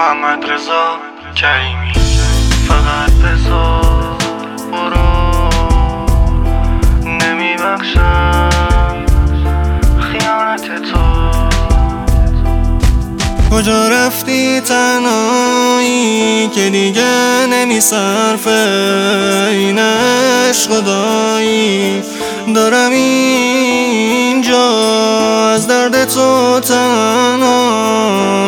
محمد رضا کریمی. فقط بذار برو، نمیبخشم خیانت تو. کجا رفتی تنهایی که دیگه نمیصرفه این عشق خدایی؟ دارم اینجا از درد تو تنها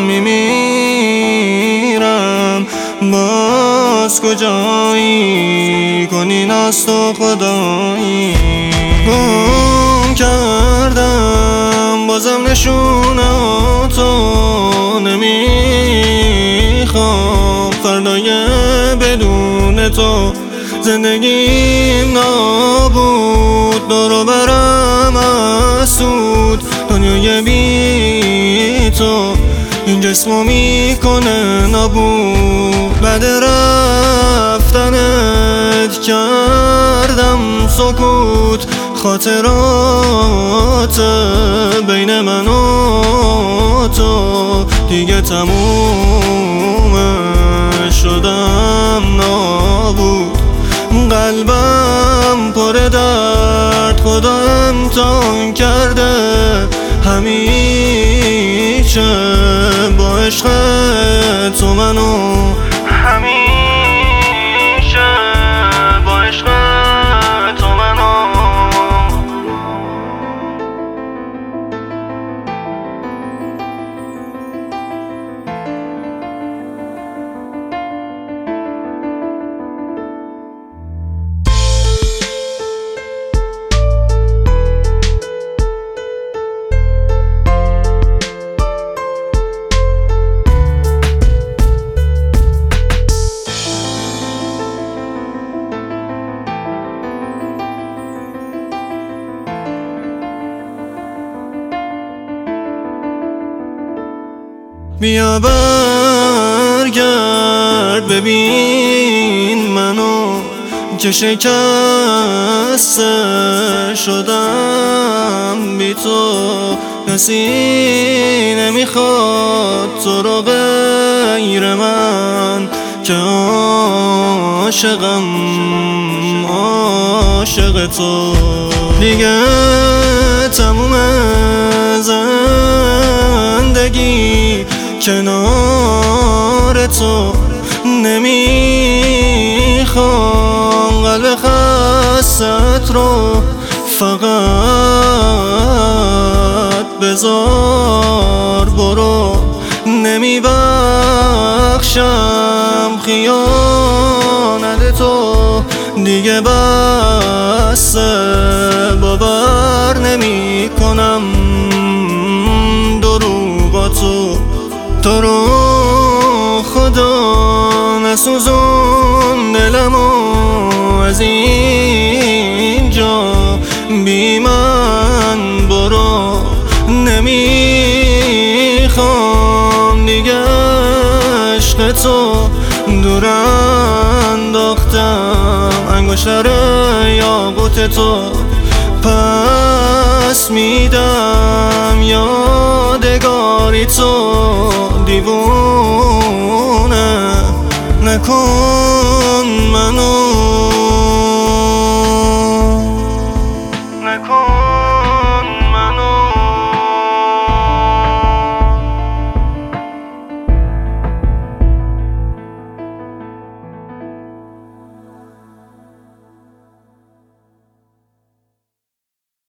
میمیرم. باز کجایی؟ کنی ناز تو خدایی. گم کردم بازم نشونه تو، نمیخوام فردای بدون تو. زندگیم نابود، دورو برم اسود، دنیای بی تو این جسمو میکنه نابود. بعد رفتنت کردم سکوت، خاطرات بین من و تو دیگه تمومه، شدم نابود. قلبم پر درد، خدا امتحان کرده همیشه با عشق تو منو، همیشه با عشق تو منو. بیا برگرد ببین منو که شکسته شدم بی تو. کسی نمیخواد تو رو غیر من که عاشقم، عاشق تو. دیگه تموم زندگی کنار تو، نمیخوام قلب خستت رو. فقط بذار برو، نمیبخشم خیانت تو دیگه. بسه باور نمی کنم دروغاتو. تو رو خدا نسوزون دلمو از اینجا، بی من برو. نمیخوام دیگه عشق تو، دور انداختم انگشتر یاقوت تو. پس میدم یادگاری تو، دیوونه نکن منو، نکن